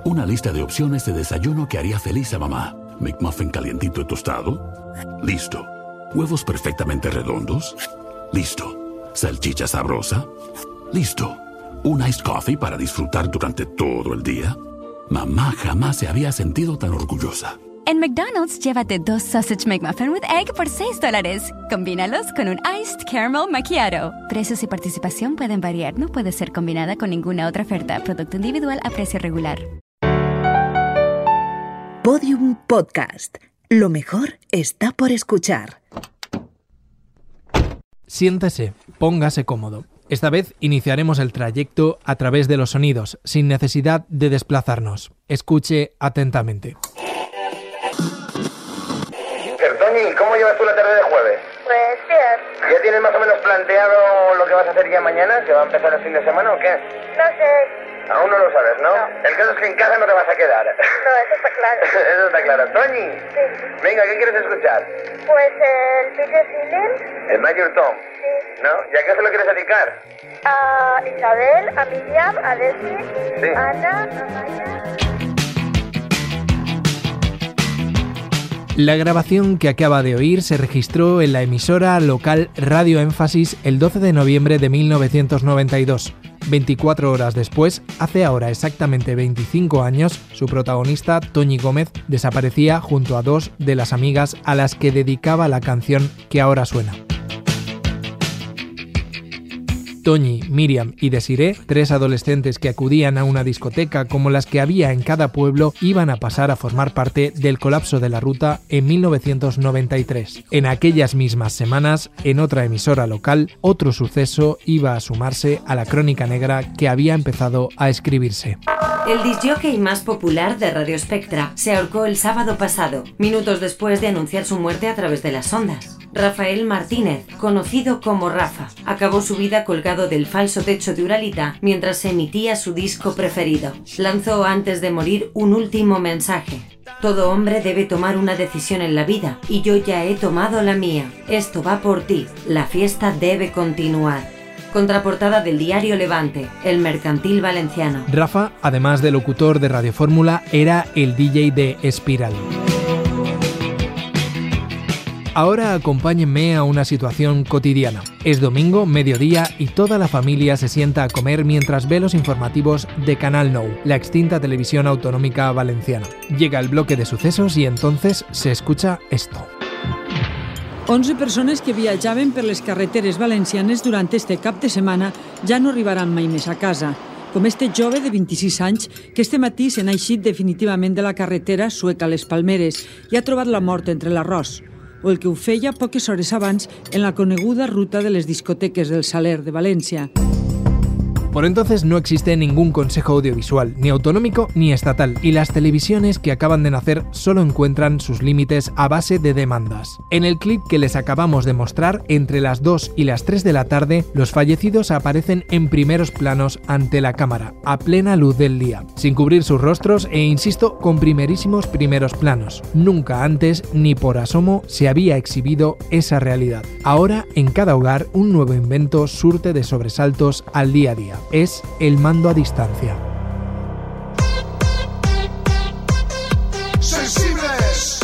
Una lista de opciones de desayuno que haría feliz a mamá. McMuffin calientito y tostado. Listo. Huevos perfectamente redondos. Listo. Salchicha sabrosa. Listo. Un iced coffee para disfrutar durante todo el día. Mamá jamás se había sentido tan orgullosa. En McDonald's, llévate 2 Sausage McMuffin with Egg por $6. Combínalos con un Iced Caramel Macchiato. Precios y participación pueden variar. No puede ser combinada con ninguna otra oferta. Producto individual a precio regular. Podium Podcast. Lo mejor está por escuchar. Siéntese, póngase cómodo. Esta vez iniciaremos el trayecto a través de los sonidos, sin necesidad de desplazarnos. Escuche atentamente. Toñi, ¿cómo llevas tú la tarde de jueves? Pues bien. ¿Ya tienes más o menos planteado lo que vas a hacer ya mañana? ¿Que va a empezar el fin de semana o qué? No sé. Aún no lo sabes, ¿no? No. El caso es que en casa no te vas a quedar. No, eso está claro. Eso está claro. Toñi, Sí. venga, ¿qué quieres escuchar? Pues el Peter Sealing. El Major Tom, Sí. ¿no? ¿Y a qué se lo quieres dedicar? A Isabel, a Miriam, a Leslie, Sí. a Ana, a Maya. La grabación que acaba de oír se registró en la emisora local Radio Énfasis el 12 de noviembre de 1992. 24 horas después, hace ahora exactamente 25 años, su protagonista, Toñi Gómez, desaparecía junto a 2 de las amigas a las que dedicaba la canción que ahora suena. Toñi, Miriam y Desiree, 3 adolescentes que acudían a una discoteca como las que había en cada pueblo, iban a pasar a formar parte del colapso de la ruta en 1993. En aquellas mismas semanas, en otra emisora local, otro suceso iba a sumarse a la crónica negra que había empezado a escribirse. El discjockey más popular de Radio Spectra se ahorcó el sábado pasado, minutos después de anunciar su muerte a través de las ondas. Rafael Martínez, conocido como Rafa, acabó su vida colgado del falso techo de Uralita mientras se emitía su disco preferido. Lanzó antes de morir un último mensaje. Todo hombre debe tomar una decisión en la vida, y yo ya he tomado la mía. Esto va por ti. La fiesta debe continuar. Contraportada del diario Levante, El Mercantil Valenciano. Rafa, además de locutor de Radio Fórmula, era el DJ de Espiral. Ahora acompáñenme a una situación cotidiana. Es domingo, mediodía, y toda la familia se sienta a comer mientras ve los informativos de Canal Nou, la extinta televisión autonómica valenciana. Llega el bloque de sucesos y entonces se escucha esto. 11 persones que viatjaven per les carreteres valencianes durant este cap de setmana ja no arribaran mai més a casa, com este jove de 26 anys que este matí se n'ha eixit definitivament de la carretera Sueca a les Palmeres i ha trobat la mort entre l'arròs, o el que ho feia poques hores abans en la coneguda ruta de les discoteques del Saler de València. Por entonces no existe ningún consejo audiovisual, ni autonómico ni estatal, y las televisiones que acaban de nacer solo encuentran sus límites a base de demandas. En el clip que les acabamos de mostrar, entre las 2 y las 3 de la tarde, los fallecidos aparecen en primeros planos ante la cámara, a plena luz del día, sin cubrir sus rostros e, insisto, con primerísimos primeros planos. Nunca antes, ni por asomo, se había exhibido esa realidad. Ahora, en cada hogar, un nuevo invento surte de sobresaltos al día a día. Es el mando a distancia. Sensibles.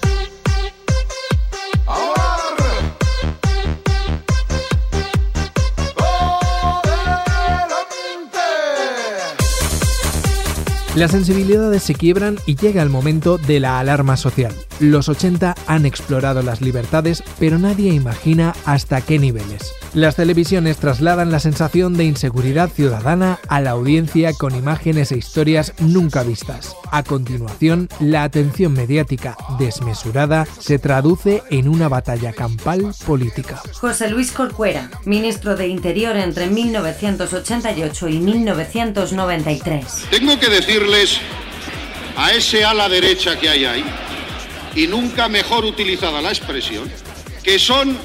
Las sensibilidades se quiebran y llega el momento de la alarma social. Los 80 han explorado las libertades, pero nadie imagina hasta qué niveles. Las televisiones trasladan la sensación de inseguridad ciudadana a la audiencia con imágenes e historias nunca vistas. A continuación, la atención mediática desmesurada se traduce en una batalla campal política. José Luis Corcuera, ministro de Interior entre 1988 y 1993. Tengo que decirles a ese ala derecha que hay ahí, y nunca mejor utilizada la expresión, que son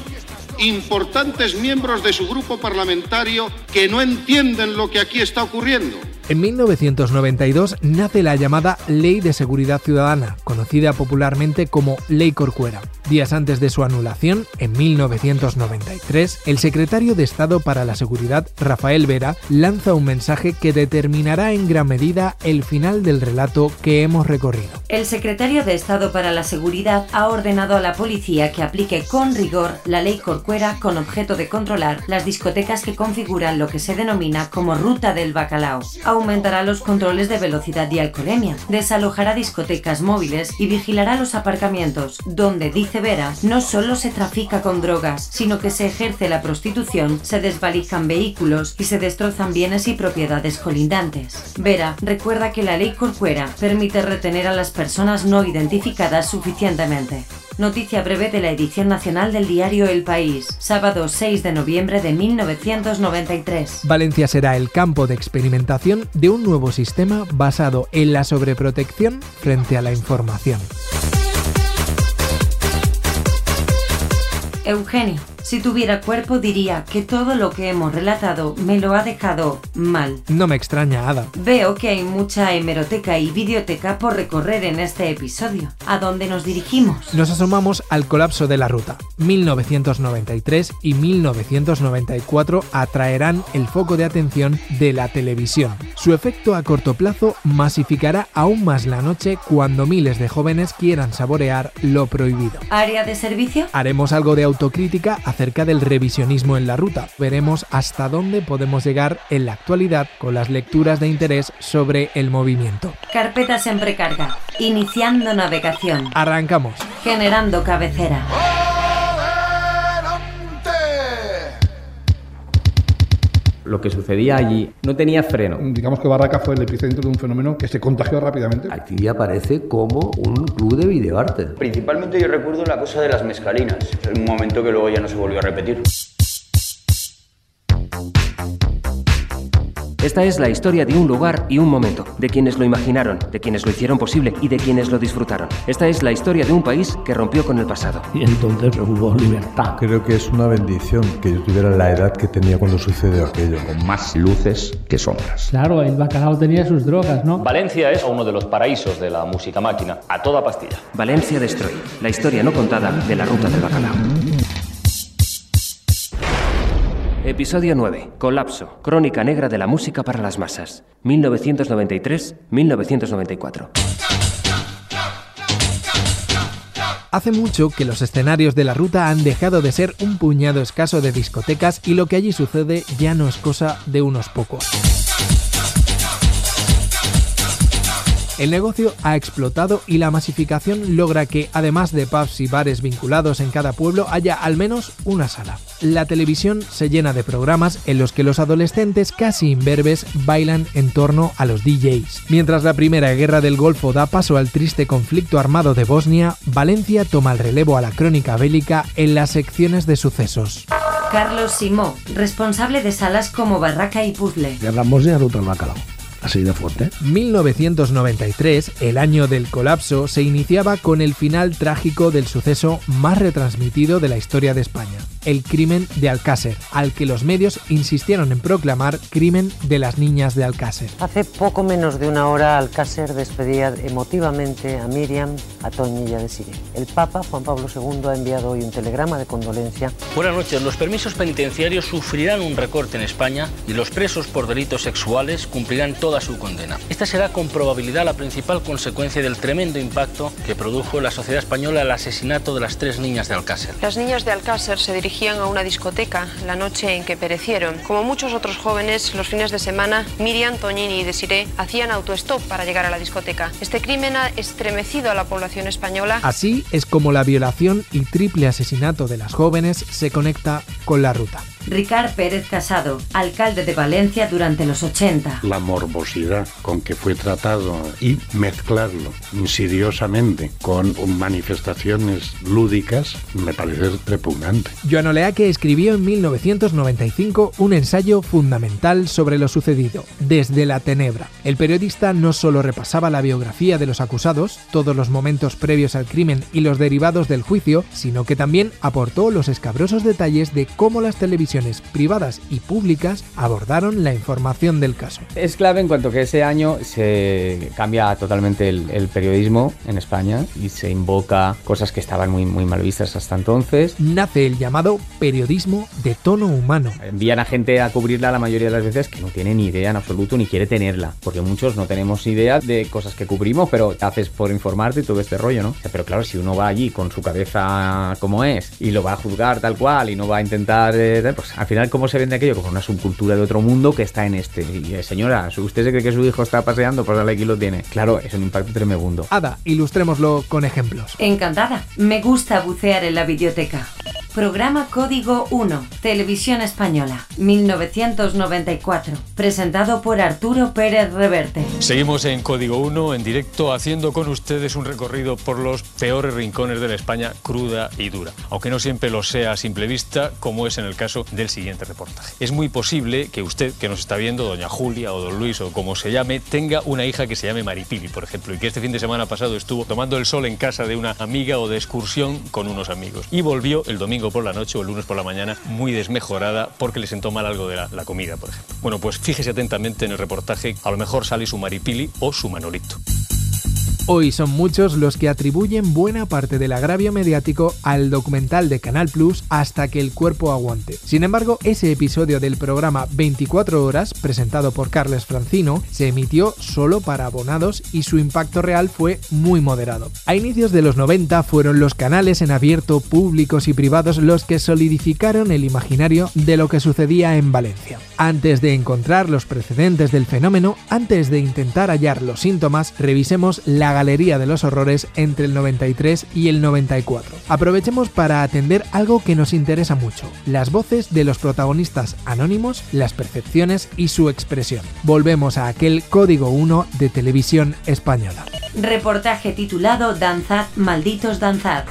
importantes miembros de su grupo parlamentario que no entienden lo que aquí está ocurriendo. En 1992 nace la llamada Ley de Seguridad Ciudadana, conocida popularmente como Ley Corcuera. Días antes de su anulación, en 1993, el secretario de Estado para la Seguridad, Rafael Vera, lanza un mensaje que determinará en gran medida el final del relato que hemos recorrido. El secretario de Estado para la Seguridad ha ordenado a la policía que aplique con rigor la Ley Corcuera con objeto de controlar las discotecas que configuran lo que se denomina como Ruta del Bacalao. Aumentará los controles de velocidad y alcoholemia, desalojará discotecas móviles y vigilará los aparcamientos, donde, dice Vera, no solo se trafica con drogas, sino que se ejerce la prostitución, se desvalijan vehículos y se destrozan bienes y propiedades colindantes. Vera recuerda que la Ley Corcuera permite retener a las personas no identificadas suficientemente. Noticia breve de la edición nacional del diario El País, sábado 6 de noviembre de 1993. Valencia será el campo de experimentación de un nuevo sistema basado en la sobreprotección frente a la información. Eugenio, si tuviera cuerpo diría que todo lo que hemos relatado me lo ha dejado mal. No me extraña, Ada. Veo que hay mucha hemeroteca y videoteca por recorrer en este episodio. ¿A dónde nos dirigimos? Nos asomamos al colapso de la ruta. 1993 y 1994 atraerán el foco de atención de la televisión. Su efecto a corto plazo masificará aún más la noche cuando miles de jóvenes quieran saborear lo prohibido. ¿Área de servicio? Haremos algo de autocrítica acerca del revisionismo en la ruta. Veremos hasta dónde podemos llegar en la actualidad con las lecturas de interés sobre el movimiento. Carpetas en precarga. Iniciando navegación. Arrancamos. Generando cabecera. Lo que sucedía allí no tenía freno. Digamos que Barraca fue el epicentro de un fenómeno que se contagió rápidamente. Aquí aparece como un club de videoarte. Principalmente yo recuerdo la cosa de las mezcalinas. Es un momento que luego ya no se volvió a repetir. Esta es la historia de un lugar y un momento, de quienes lo imaginaron, de quienes lo hicieron posible y de quienes lo disfrutaron. Esta es la historia de un país que rompió con el pasado. Y entonces hubo libertad. Creo que es una bendición que yo tuviera la edad que tenía cuando sucedió aquello. Con más luces que sombras. Claro, el bacalao tenía sus drogas, ¿no? Valencia es uno de los paraísos de la música máquina, a toda pastilla. Valencia Destroy, la historia no contada de la ruta del bacalao. Episodio 9. Colapso. Crónica negra de la música para las masas. 1993-1994. Hace mucho que los escenarios de la ruta han dejado de ser un puñado escaso de discotecas y lo que allí sucede ya no es cosa de unos pocos. El negocio ha explotado y la masificación logra que, además de pubs y bares vinculados en cada pueblo, haya al menos una sala. La televisión se llena de programas en los que los adolescentes casi imberbes bailan en torno a los DJs. Mientras la primera guerra del Golfo da paso al triste conflicto armado de Bosnia, Valencia toma el relevo a la crónica bélica en las secciones de sucesos. Carlos Simó, responsable de salas como Barraca y Puzzle. Hablamos de Ruta del Bacalao. Así de fuerte. 1993, el año del colapso, se iniciaba con el final trágico del suceso más retransmitido de la historia de España, el crimen de Alcácer, al que los medios insistieron en proclamar crimen de las niñas de Alcácer. Hace poco menos de una hora, Alcácer despedía emotivamente a Miriam, a Toñi y a Desiré. El Papa, Juan Pablo II, ha enviado hoy un telegrama de condolencia. Buenas noches. Los permisos penitenciarios sufrirán un recorte en España y los presos por delitos sexuales cumplirán toda su condena. Esta será con probabilidad la principal consecuencia del tremendo impacto que produjo en la sociedad española el asesinato de las 3 niñas de Alcácer. Las niñas de Alcácer se dirigían a una discoteca la noche en que perecieron. Como muchos otros jóvenes, los fines de semana, Miriam, Toñini y Desiré hacían autostop para llegar a la discoteca. Este crimen ha estremecido a la población española. Así es como la violación y triple asesinato de las jóvenes se conecta con la ruta. Ricard Pérez Casado, alcalde de Valencia durante los 80. La morbosidad con que fue tratado y mezclarlo insidiosamente con manifestaciones lúdicas me parece repugnante. Joan Oleaque escribió en 1995 un ensayo fundamental sobre lo sucedido, Desde la Tenebra. El periodista no solo repasaba la biografía de los acusados, todos los momentos previos al crimen y los derivados del juicio, sino que también aportó los escabrosos detalles de cómo las televisiones televisiones privadas y públicas abordaron la información del caso. Es clave en cuanto que ese año se cambia totalmente el periodismo en España y se invoca cosas que estaban muy mal vistas hasta entonces. Nace el llamado periodismo de tono humano. Envían a gente a cubrirla la mayoría de las veces que no tiene ni idea en absoluto ni quiere tenerla, porque muchos no tenemos idea de cosas que cubrimos, pero te haces por informarte y todo este rollo, ¿no? Pero claro, si uno va allí con su cabeza como es y lo va a juzgar tal cual y no va a intentar, pues al final ¿cómo se vende aquello? Como una subcultura de otro mundo que está en este. Y señora, ¿usted se cree que su hijo está paseando? Pues aquí lo tiene. Claro, es un impacto tremendo. Ada, ilustrémoslo con ejemplos. Encantada. Me gusta bucear en la biblioteca. Programa Código 1, Televisión Española, 1994, presentado por Arturo Pérez Reverte. Seguimos en Código 1, en directo, haciendo con ustedes un recorrido por los peores rincones de la España cruda y dura, aunque no siempre lo sea a simple vista, como es en el caso del siguiente reportaje. Es muy posible que usted, que nos está viendo, doña Julia o don Luis o como se llame, tenga una hija que se llame Maripili, por ejemplo, y que este fin de semana pasado estuvo tomando el sol en casa de una amiga o de excursión con unos amigos, y volvió el domingo por la noche o el lunes por la mañana muy desmejorada porque le sentó mal algo de la comida, por ejemplo. Bueno, pues fíjese atentamente en el reportaje, a lo mejor sale su Maripili o su Manolito. Hoy son muchos los que atribuyen buena parte del agravio mediático al documental de Canal Plus Hasta que el cuerpo aguante. Sin embargo, ese episodio del programa 24 horas, presentado por Carles Francino, se emitió solo para abonados y su impacto real fue muy moderado. A inicios de los 90 fueron los canales en abierto, públicos y privados, los que solidificaron el imaginario de lo que sucedía en Valencia. Antes de encontrar los precedentes del fenómeno, antes de intentar hallar los síntomas, revisemos la galería de los horrores entre el 93 y el 94. Aprovechemos para atender algo que nos interesa mucho: las voces de los protagonistas anónimos, las percepciones y su expresión. Volvemos a aquel Código 1 de Televisión Española. Reportaje titulado Danzad, malditos danzad.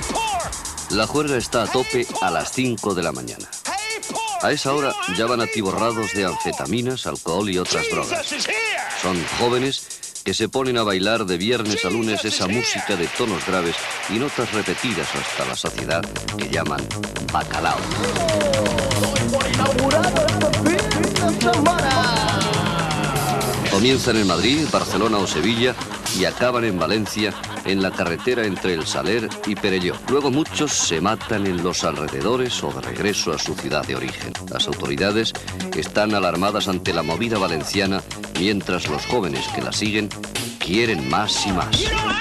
La juerga está a tope a las 5 de la mañana. A esa hora ya van atiborrados de anfetaminas, alcohol y otras drogas. Son jóvenes que se ponen a bailar de viernes a lunes esa música de tonos graves y notas repetidas hasta la saciedad que llaman bacalao. Comienzan en Madrid, Barcelona o Sevilla y acaban en Valencia, en la carretera entre el Saler y Perelló. Luego muchos se matan en los alrededores o de regreso a su ciudad de origen. Las autoridades están alarmadas ante la movida valenciana, mientras los jóvenes que la siguen quieren más y más.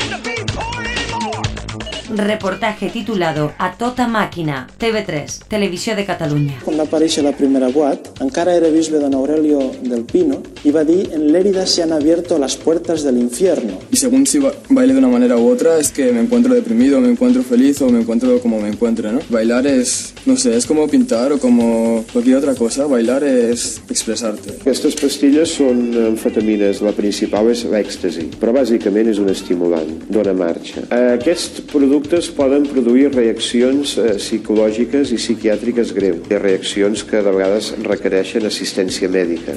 Reportaje titulado A tota màquina, TV3, Televisió de Catalunya. Quan va aparèixer la primera guat, encara era bisbe don Aurelio del Pino y va a decir: en Lérida se han abierto las puertas del infierno. Y según si baile de una manera u otra, es que me encuentro deprimido, me encuentro feliz o me encuentro como me encuentre, ¿no? Bailar es, no sé, es como pintar o como cualquier otra cosa. Bailar es expresarte. Aquestes pastilles són amfetamines, la principal és l'èxtasi, però bàsicament és un estimulant, dona marxa. Aquests productes poden produir reaccions psicològiques i psiquiàtriques greus, reaccions que de vegades requereixen assistència mèdica.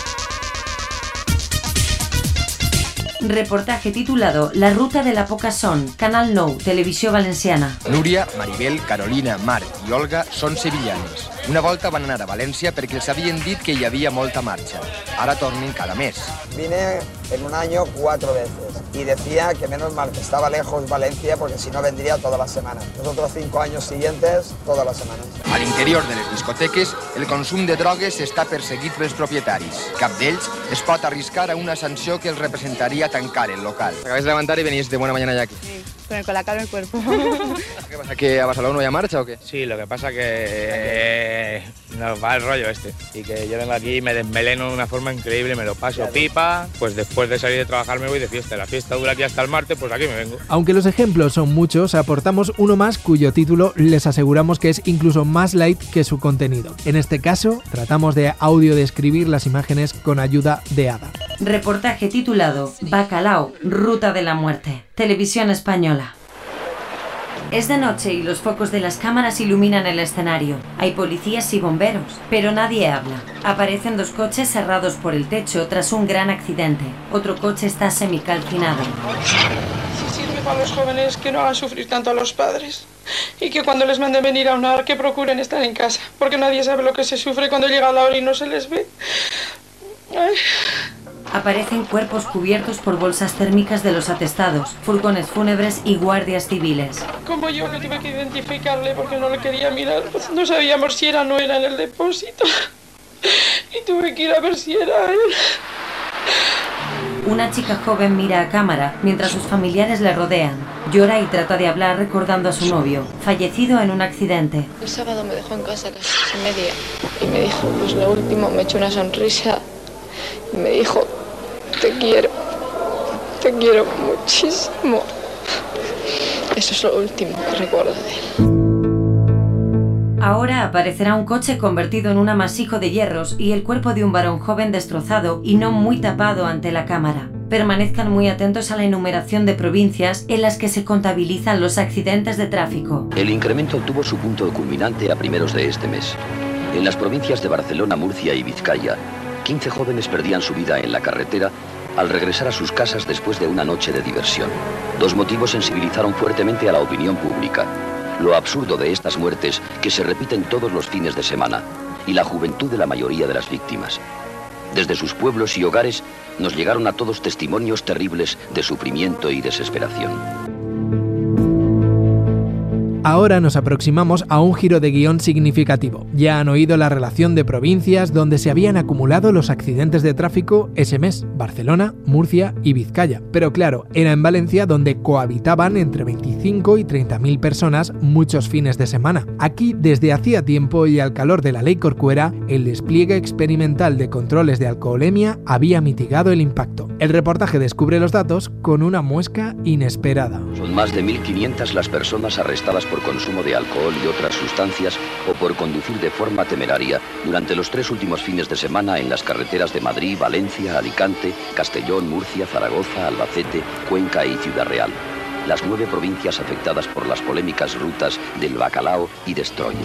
Reportaje titulado La ruta de la poca son, Canal 9, Televisió Valenciana. Núria, Maribel, Carolina, Marc i Olga són sevillanes. Una volta van anar a València perquè els havien dit que hi havia molta marxa. Ara tornen cada mes. Vine en un año 4 veces y decía que menos mal que estaba lejos Valencia porque si no vendría todas las semanas. Los otros 5 años siguientes, todas las semanas. A l'interior de les discoteques, el consum de drogues està perseguit pels propietaris. Cap d'ells es pot arriscar a una sanció que els representaria tancar el local. Acabáis de levantar y venís de buena mañana ya aquí. Sí, con la calma del cuerpo. ¿Qué pasa, que a Barcelona no hay marcha o qué? Sí, lo que pasa que nos va el rollo este. Y que yo vengo aquí y me desmeleno de una forma increíble, me lo paso pipa, pues después de salir de trabajar me voy de fiesta. La fiesta dura aquí hasta el martes, pues aquí me vengo. Aunque los ejemplos son muchos, aportamos uno más cuyo título les aseguramos que es incluso más light que su contenido. En este caso, tratamos de audiodescribir las imágenes con ayuda de Ada. Reportaje titulado Bacalao, Ruta de la Muerte, Televisión Española. Es de noche y los focos de las cámaras iluminan el escenario. Hay policías y bomberos, pero nadie habla. Aparecen 2 coches cerrados por el techo tras un gran accidente. Otro coche está semicalcinado. Sí, decirle a los jóvenes que no hagan sufrir tanto a los padres y que cuando les manden venir a una que procuren estar en casa, porque nadie sabe lo que se sufre cuando llega la hora y no se les ve. Ay. Aparecen cuerpos cubiertos por bolsas térmicas de los atestados, furgones fúnebres y guardias civiles. Como yo, que tuve que identificarle porque no le quería mirar. No sabíamos si era o no era en el depósito. Y tuve que ir a ver si era él. Una chica joven mira a cámara mientras sus familiares le rodean. Llora y trata de hablar recordando a su novio, fallecido en un accidente. El sábado me dejó en casa a las 6:30 y me dijo, pues lo último, me echó una sonrisa y me dijo, te quiero muchísimo. Eso es lo último que recuerdo de él. Ahora aparecerá un coche convertido en un amasijo de hierros y el cuerpo de un varón joven destrozado y no muy tapado ante la cámara. Permanezcan muy atentos a la enumeración de provincias en las que se contabilizan los accidentes de tráfico. El incremento tuvo su punto culminante a primeros de este mes. En las provincias de Barcelona, Murcia y Vizcaya, 15 jóvenes perdían su vida en la carretera al regresar a sus casas después de una noche de diversión. Dos motivos sensibilizaron fuertemente a la opinión pública: lo absurdo de estas muertes que se repiten todos los fines de semana y la juventud de la mayoría de las víctimas. Desde sus pueblos y hogares nos llegaron a todos testimonios terribles de sufrimiento y desesperación. Ahora nos aproximamos a un giro de guión significativo. Ya han oído la relación de provincias donde se habían acumulado los accidentes de tráfico ese mes: Barcelona, Murcia y Vizcaya. Pero claro, era en Valencia donde cohabitaban entre 25 y 30.000 personas muchos fines de semana. Aquí, desde hacía tiempo y al calor de la ley Corcuera, el despliegue experimental de controles de alcoholemia había mitigado el impacto. El reportaje descubre los datos con una muesca inesperada. Son más de 1.500 las personas arrestadas por consumo de alcohol y otras sustancias o por conducir de forma temeraria durante los 3 últimos fines de semana en las carreteras de Madrid, Valencia, Alicante, Castellón, Murcia, Zaragoza, Albacete, Cuenca y Ciudad Real. Las 9 provincias afectadas por las polémicas rutas del Bacalao y Destroyer.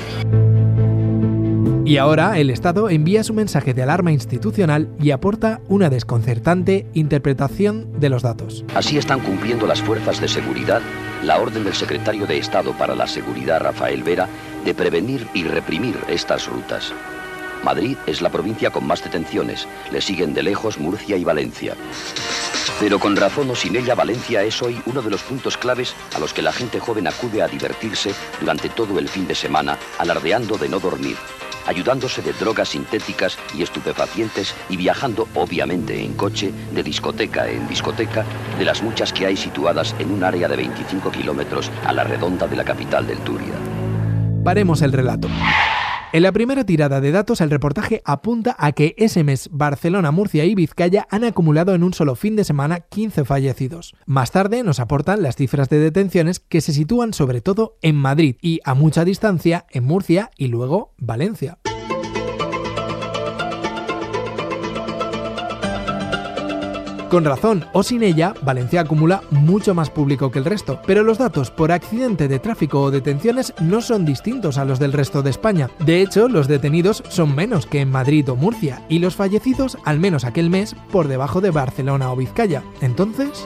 Y ahora el Estado envía su mensaje de alarma institucional y aporta una desconcertante interpretación de los datos. Así están cumpliendo las fuerzas de seguridad la orden del secretario de Estado para la Seguridad, Rafael Vera, de prevenir y reprimir estas rutas. Madrid es la provincia con más detenciones, le siguen de lejos Murcia y Valencia. Pero con razón o sin ella, Valencia es hoy uno de los puntos claves a los que la gente joven acude a divertirse durante todo el fin de semana, alardeando de no dormir, ayudándose de drogas sintéticas y estupefacientes y viajando, obviamente en coche, de discoteca en discoteca, de las muchas que hay situadas en un área de 25 kilómetros a la redonda de la capital del Túria. Paremos el relato. En la primera tirada de datos, el reportaje apunta a que ese mes Barcelona, Murcia y Vizcaya han acumulado en un solo fin de semana 15 fallecidos. Más tarde nos aportan las cifras de detenciones que se sitúan sobre todo en Madrid y a mucha distancia en Murcia y luego Valencia. Con razón o sin ella, Valencia acumula mucho más público que el resto, pero los datos por accidente de tráfico o detenciones no son distintos a los del resto de España. De hecho, los detenidos son menos que en Madrid o Murcia y los fallecidos, al menos aquel mes, por debajo de Barcelona o Vizcaya. Entonces,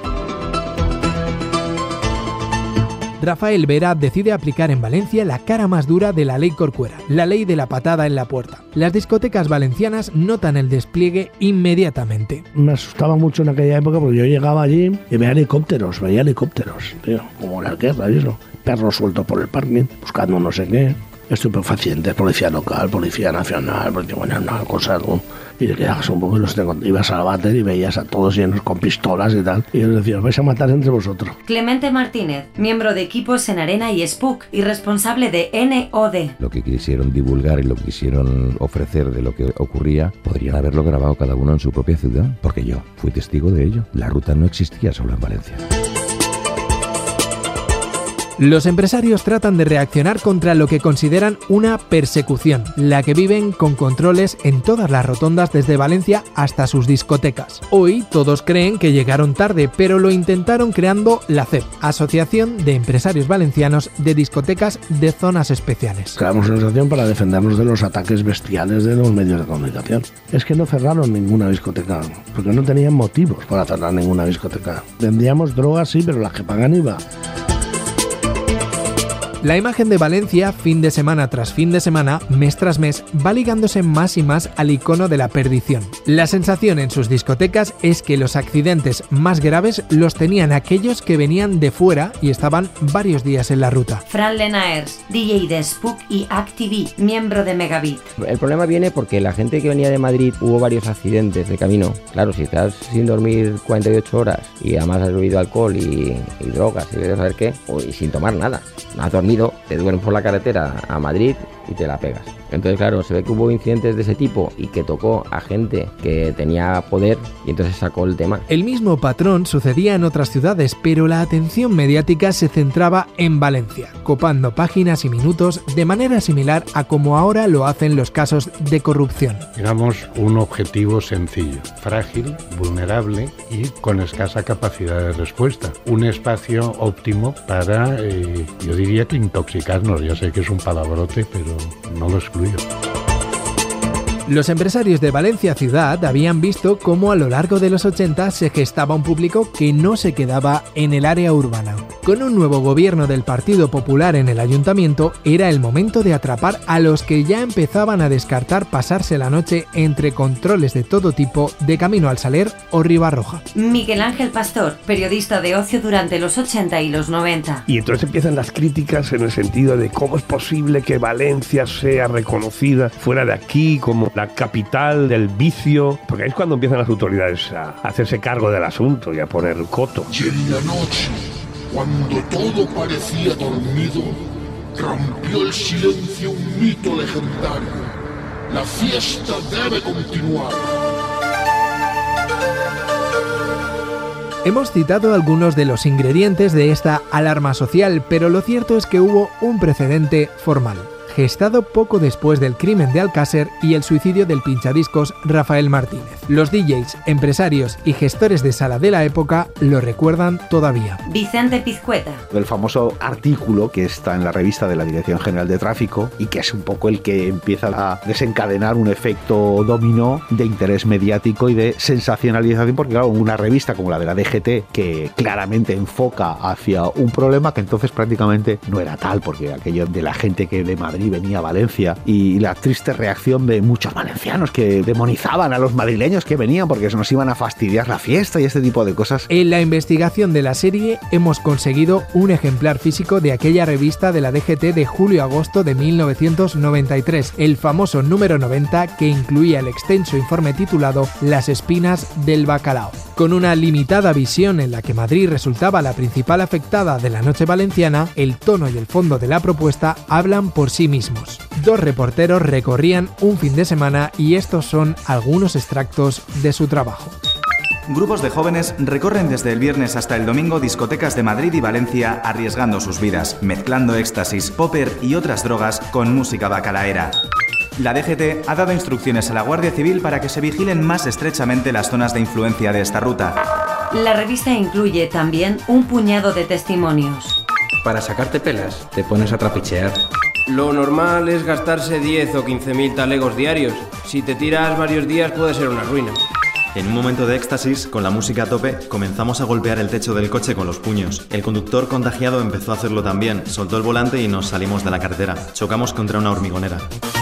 Rafael Vera decide aplicar en Valencia la cara más dura de la ley Corcuera, la ley de la patada en la puerta. Las discotecas valencianas notan el despliegue inmediatamente. Me asustaba mucho en aquella época porque yo llegaba allí y veía helicópteros, tío, como la guerra y eso. Perros sueltos por el parking, buscando no sé qué. Estupefacientes, policía local, policía nacional, cosas, ¿no? Y te quedas un poco, ibas a la váter y veías a todos llenos con pistolas y tal. Y yo les decía, os vais a matar entre vosotros. Clemente Martínez, miembro de equipos en Arena y Spook y responsable de NOD. Lo que quisieron divulgar y lo que quisieron ofrecer de lo que ocurría, podrían haberlo grabado cada uno en su propia ciudad, porque yo fui testigo de ello. La ruta no existía solo en Valencia. Los empresarios tratan de reaccionar contra lo que consideran una persecución, la que viven con controles en todas las rotondas desde Valencia hasta sus discotecas. Hoy todos creen que llegaron tarde, pero lo intentaron creando la CEP, Asociación de Empresarios Valencianos de Discotecas de Zonas Especiales. Creamos una asociación para defendernos de los ataques bestiales de los medios de comunicación. Es que no cerraron ninguna discoteca, porque no tenían motivos para cerrar ninguna discoteca. Vendíamos drogas, sí, pero las que pagan IVA. La imagen de Valencia, fin de semana tras fin de semana, mes tras mes, va ligándose más y más al icono de la perdición. La sensación en sus discotecas es que los accidentes más graves los tenían aquellos que venían de fuera y estaban varios días en la ruta. Fran Lenaers, DJ de Spook y ActTV, miembro de Megabit. El problema viene porque la gente que venía de Madrid hubo varios accidentes de camino. Claro, si estás sin dormir 48 horas y además has bebido alcohol y drogas y de saber qué, y sin tomar nada, no has dormido, te duermes por la carretera a Madrid y te la pegas. Entonces, claro, se ve que hubo incidentes de ese tipo y que tocó a gente que tenía poder y entonces sacó el tema. El mismo patrón sucedía en otras ciudades, pero la atención mediática se centraba en Valencia, copando páginas y minutos de manera similar a como ahora lo hacen los casos de corrupción. Éramos un objetivo sencillo, frágil, vulnerable y con escasa capacidad de respuesta. Un espacio óptimo para, yo diría que intoxicarnos. Ya sé que es un palabrote, pero no lo excluyo. Los empresarios de Valencia ciudad habían visto cómo a lo largo de los 80 se gestaba un público que no se quedaba en el área urbana. Con un nuevo gobierno del Partido Popular en el ayuntamiento, era el momento de atrapar a los que ya empezaban a descartar pasarse la noche entre controles de todo tipo de camino al Saler o Ribarroja. Miguel Ángel Pastor, periodista de ocio durante los 80 y los 90. Y entonces empiezan las críticas en el sentido de cómo es posible que Valencia sea reconocida fuera de aquí como la capital del vicio, porque ahí es cuando empiezan las autoridades a hacerse cargo del asunto y a poner coto. Y en la noche, cuando todo parecía dormido, rompió el silencio un mito legendario. La fiesta debe continuar. Hemos citado algunos de los ingredientes de esta alarma social, pero lo cierto es que hubo un precedente formal, gestado poco después del crimen de Alcácer y el suicidio del pinchadiscos Rafael Martínez. Los DJs, empresarios y gestores de sala de la época lo recuerdan todavía. Vicente Pizcueta. El famoso artículo que está en la revista de la Dirección General de Tráfico y que es un poco el que empieza a desencadenar un efecto dominó de interés mediático y de sensacionalización, porque claro, una revista como la de la DGT que claramente enfoca hacia un problema que entonces prácticamente no era tal, porque aquello de la gente que de Madrid venía a Valencia y la triste reacción de muchos valencianos que demonizaban a los madrileños que venían porque se nos iban a fastidiar la fiesta y este tipo de cosas. En la investigación de la serie hemos conseguido un ejemplar físico de aquella revista de la DGT de julio-agosto de 1993, el famoso número 90 que incluía el extenso informe titulado Las espinas del bacalao. Con una limitada visión en la que Madrid resultaba la principal afectada de la noche valenciana, el tono y el fondo de la propuesta hablan por sí mismos. Dos reporteros recorrían un fin de semana y estos son algunos extractos de su trabajo. Grupos de jóvenes recorren desde el viernes hasta el domingo discotecas de Madrid y Valencia arriesgando sus vidas, mezclando éxtasis, popper y otras drogas con música bacalaera. La DGT ha dado instrucciones a la Guardia Civil para que se vigilen más estrechamente las zonas de influencia de esta ruta. La revista incluye también un puñado de testimonios. Para sacarte pelas, te pones a trapichear. Lo normal es gastarse 10 o 15.000 talegos diarios. Si te tiras varios días puede ser una ruina. En un momento de éxtasis, con la música a tope, comenzamos a golpear el techo del coche con los puños. El conductor contagiado empezó a hacerlo también, soltó el volante y nos salimos de la carretera. Chocamos contra una hormigonera.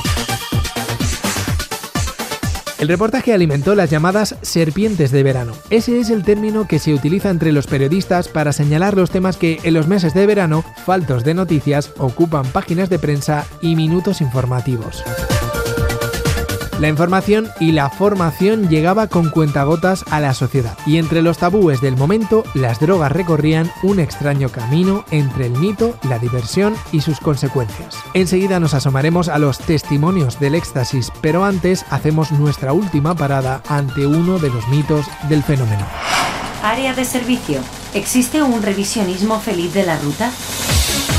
El reportaje alimentó las llamadas serpientes de verano. Ese es el término que se utiliza entre los periodistas para señalar los temas que en los meses de verano, faltos de noticias, ocupan páginas de prensa y minutos informativos. La información y la formación llegaba con cuentagotas a la sociedad, y entre los tabúes del momento, las drogas recorrían un extraño camino entre el mito, la diversión y sus consecuencias. Enseguida nos asomaremos a los testimonios del éxtasis, pero antes hacemos nuestra última parada ante uno de los mitos del fenómeno. Área de servicio. ¿Existe un revisionismo feliz de la ruta?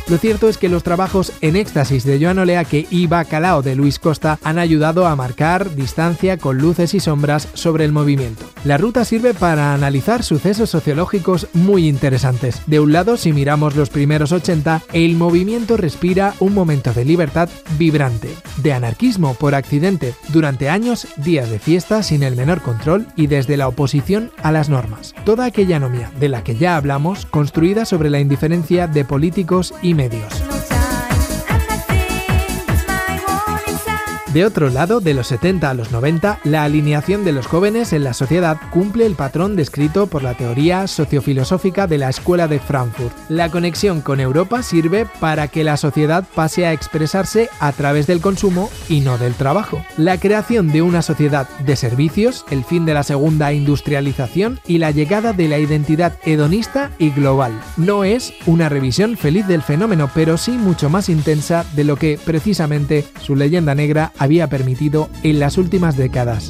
Lo cierto es que los trabajos En éxtasis de Joan Oleaque y Bacalao de Luis Costa han ayudado a marcar distancia con luces y sombras sobre el movimiento. La ruta sirve para analizar sucesos sociológicos muy interesantes. De un lado, si miramos los primeros 80, el movimiento respira un momento de libertad vibrante, de anarquismo por accidente, durante años días de fiesta sin el menor control y desde la oposición a las normas. Toda aquella anomia de la que ya hablamos, construida sobre la indiferencia de políticos y medios. De otro lado, de los 70 a los 90, la alineación de los jóvenes en la sociedad cumple el patrón descrito por la teoría sociofilosófica de la Escuela de Frankfurt. La conexión con Europa sirve para que la sociedad pase a expresarse a través del consumo y no del trabajo. La creación de una sociedad de servicios, el fin de la segunda industrialización y la llegada de la identidad hedonista y global. No es una revisión feliz del fenómeno, pero sí mucho más intensa de lo que precisamente su leyenda negra había permitido en las últimas décadas.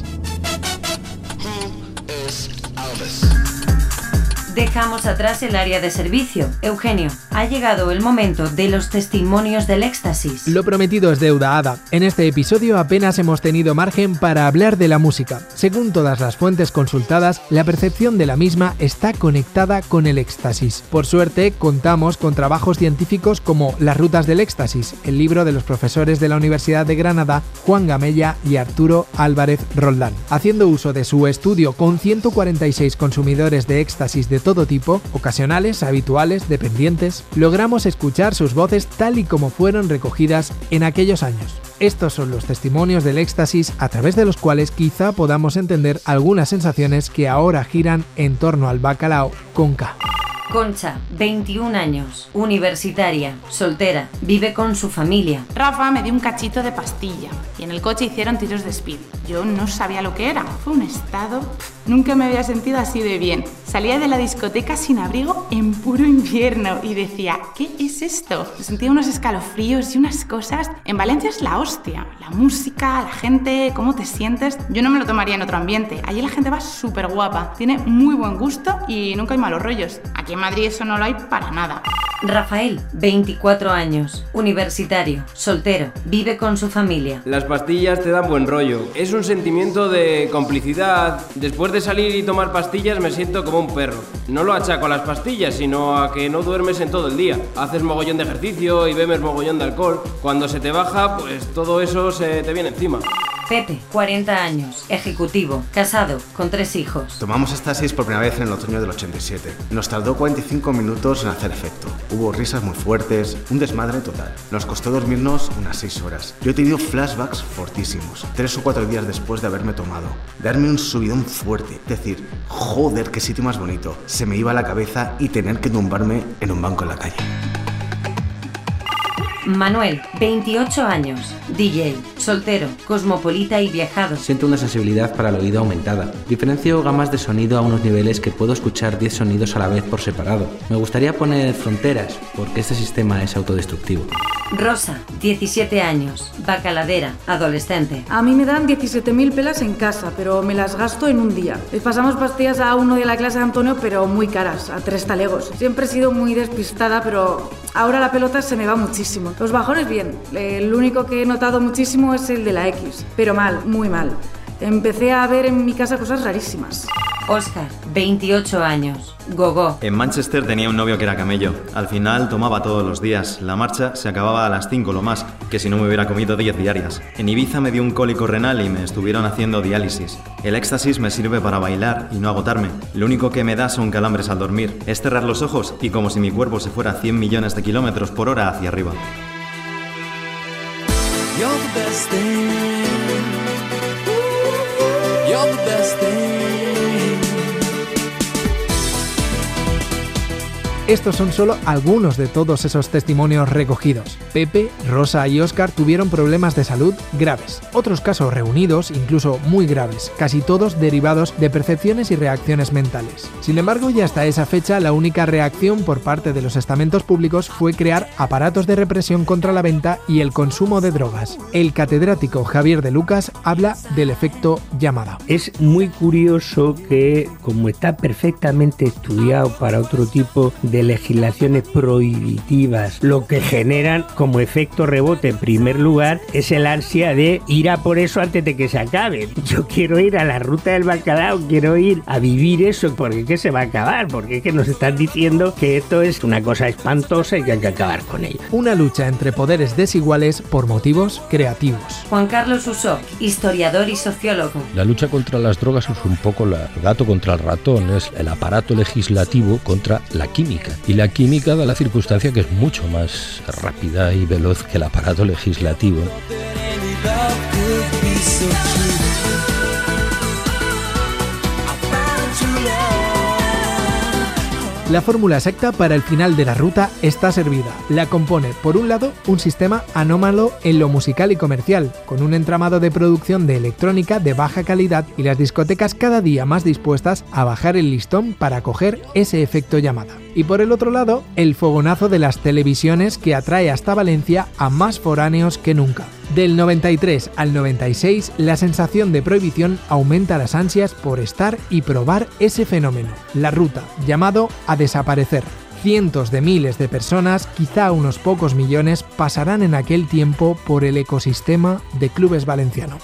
Dejamos atrás el área de servicio. Eugenio, ha llegado el momento de los testimonios del éxtasis. Lo prometido es deuda, Ada. En este episodio apenas hemos tenido margen para hablar de la música. Según todas las fuentes consultadas, la percepción de la misma está conectada con el éxtasis. Por suerte, contamos con trabajos científicos como Las rutas del éxtasis, el libro de los profesores de la Universidad de Granada, Juan Gamella y Arturo Álvarez Roldán. Haciendo uso de su estudio con 146 consumidores de éxtasis de todo tipo, ocasionales, habituales, dependientes, logramos escuchar sus voces tal y como fueron recogidas en aquellos años. Estos son los testimonios del éxtasis a través de los cuales quizá podamos entender algunas sensaciones que ahora giran en torno al bacalao con K. Concha, 21 años, universitaria, soltera, vive con su familia. Rafa me dio un cachito de pastilla y en el coche hicieron tiros de speed. Yo no sabía lo que era, fue un estado... Nunca me había sentido así de bien. Salía de la discoteca sin abrigo en puro invierno y decía, ¿qué es esto? Sentía unos escalofríos y unas cosas. En Valencia es la hostia. La música, la gente, cómo te sientes. Yo no me lo tomaría en otro ambiente. Allí la gente va súper guapa, tiene muy buen gusto y nunca hay malos rollos. Aquí en Madrid eso no lo hay para nada. Rafael, 24 años, universitario, soltero, vive con su familia. Las pastillas te dan buen rollo. Es un sentimiento de complicidad. Después de salir y tomar pastillas me siento como un perro. No lo achaco a las pastillas, sino a que no duermes en todo el día. Haces mogollón de ejercicio y bebes mogollón de alcohol. Cuando se te baja, pues todo eso se te viene encima. Pepe, 40 años, ejecutivo, casado, con 3 hijos. Tomamos éxtasis por primera vez en el otoño del 87. Nos tardó 45 minutos en hacer efecto. Hubo risas muy fuertes, un desmadre total. Nos costó dormirnos unas 6 horas. Yo he tenido flashbacks fortísimos, 3 o 4 días después de haberme tomado. Darme un subidón fuerte, decir, joder, qué sitio más bonito. Se me iba a la cabeza y tener que tumbarme en un banco en la calle. Manuel, 28 años, DJ, soltero, cosmopolita y viajado. Siento una sensibilidad para el oído aumentada. Diferencio gamas de sonido a unos niveles que puedo escuchar 10 sonidos a la vez por separado. Me gustaría poner fronteras, porque este sistema es autodestructivo. Rosa, 17 años, bacaladera, adolescente. A mí me dan 17.000 pelas en casa, pero me las gasto en un día. Les pasamos pastillas a uno de la clase de Antonio, pero muy caras, a 3 talegos. Siempre he sido muy despistada, pero ahora la pelota se me va muchísimo. Los bajones bien, el único que he notado muchísimo es el de la X, pero mal, muy mal. Empecé a ver en mi casa cosas rarísimas. Óscar, 28 años, gogó. En Manchester tenía un novio que era camello. Al final tomaba todos los días. La marcha se acababa a las 5 lo más, que si no me hubiera comido 10 diarias. En Ibiza me dio un cólico renal y me estuvieron haciendo diálisis. El éxtasis me sirve para bailar y no agotarme. Lo único que me da son calambres al dormir. Es cerrar los ojos y como si mi cuerpo se fuera a 100 millones de kilómetros por hora hacia arriba. You're the best thing. You're the best thing. Estos son solo algunos de todos esos testimonios recogidos. Pepe, Rosa y Óscar tuvieron problemas de salud graves. Otros casos reunidos, incluso muy graves, casi todos derivados de percepciones y reacciones mentales. Sin embargo, ya hasta esa fecha, la única reacción por parte de los estamentos públicos fue crear aparatos de represión contra la venta y el consumo de drogas. El catedrático Javier de Lucas habla del efecto llamada. Es muy curioso que, como está perfectamente estudiado para otro tipo de de legislaciones prohibitivas lo que generan como efecto rebote, en primer lugar, es el ansia de ir a por eso antes de que se acabe. Yo quiero ir a la ruta del bacalao, quiero ir a vivir eso, porque ¿qué se va a acabar? Porque es que nos están diciendo que esto es una cosa espantosa y que hay que acabar con ella. Una lucha entre poderes desiguales por motivos creativos. Juan Carlos Usó, historiador y sociólogo. La lucha contra las drogas es un poco el gato contra el ratón, es el aparato legislativo contra la química. Y la química da la circunstancia que es mucho más rápida y veloz que el aparato legislativo. La fórmula exacta para el final de la ruta está servida. La compone, por un lado, un sistema anómalo en lo musical y comercial, con un entramado de producción de electrónica de baja calidad y las discotecas cada día más dispuestas a bajar el listón para coger ese efecto llamada. Y por el otro lado, el fogonazo de las televisiones que atrae hasta Valencia a más foráneos que nunca. Del 93 al 96, la sensación de prohibición aumenta las ansias por estar y probar ese fenómeno, la ruta, llamado a desaparecer. Cientos de miles de personas, quizá unos pocos millones, pasarán en aquel tiempo por el ecosistema de clubes valenciano.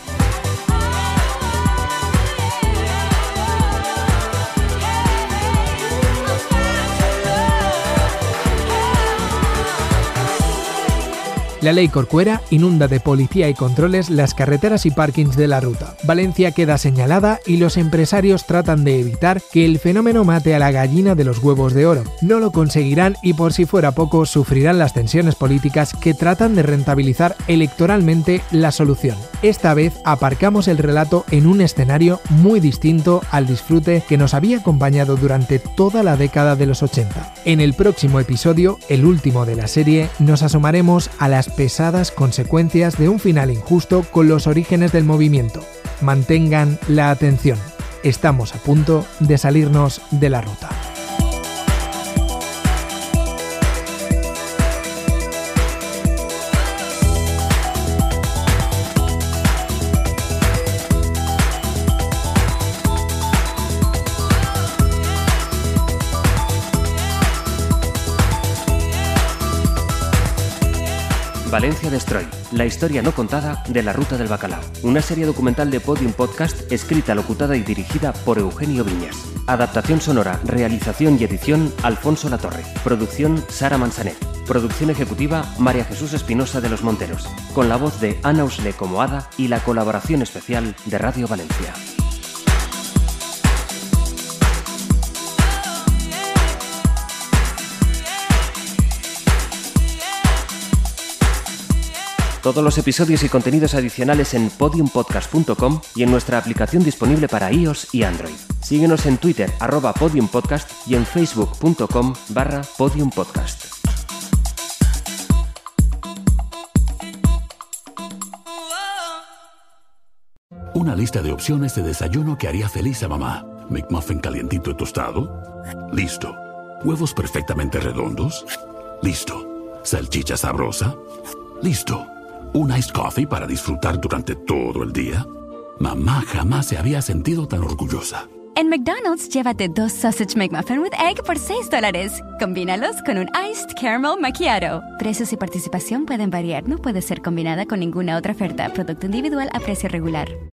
La ley Corcuera inunda de policía y controles las carreteras y parkings de la ruta. Valencia queda señalada y los empresarios tratan de evitar que el fenómeno mate a la gallina de los huevos de oro. No lo conseguirán y por si fuera poco sufrirán las tensiones políticas que tratan de rentabilizar electoralmente la solución. Esta vez aparcamos el relato en un escenario muy distinto al disfrute que nos había acompañado durante toda la década de los 80. En el próximo episodio, el último de la serie, nos asomaremos a las pesadas consecuencias de un final injusto con los orígenes del movimiento. Mantengan la atención. Estamos a punto de salirnos de la ruta. Valencia Destroy, la historia no contada de la Ruta del Bacalao. Una serie documental de Podium Podcast escrita, locutada y dirigida por Eugenio Viñas. Adaptación sonora, realización y edición Alfonso Latorre. Producción Sara Manzanet. Producción ejecutiva María Jesús Espinosa de los Monteros. Con la voz de Ana Usle como Ada y la colaboración especial de Radio Valencia. Todos los episodios y contenidos adicionales en podiumpodcast.com y en nuestra aplicación disponible para iOS y Android. Síguenos en Twitter @podiumpodcast y en facebook.com/podiumpodcast. Una lista de opciones de desayuno que haría feliz a mamá. McMuffin calientito y tostado. Listo. Huevos perfectamente redondos. Listo. Salchicha sabrosa. Listo. Un iced coffee para disfrutar durante todo el día. Mamá jamás se había sentido tan orgullosa. En McDonald's, llévate 2 Sausage McMuffin with Egg por $6. Combínalos con un Iced Caramel Macchiato. Precios y participación pueden variar. No puede ser combinada con ninguna otra oferta. Producto individual a precio regular.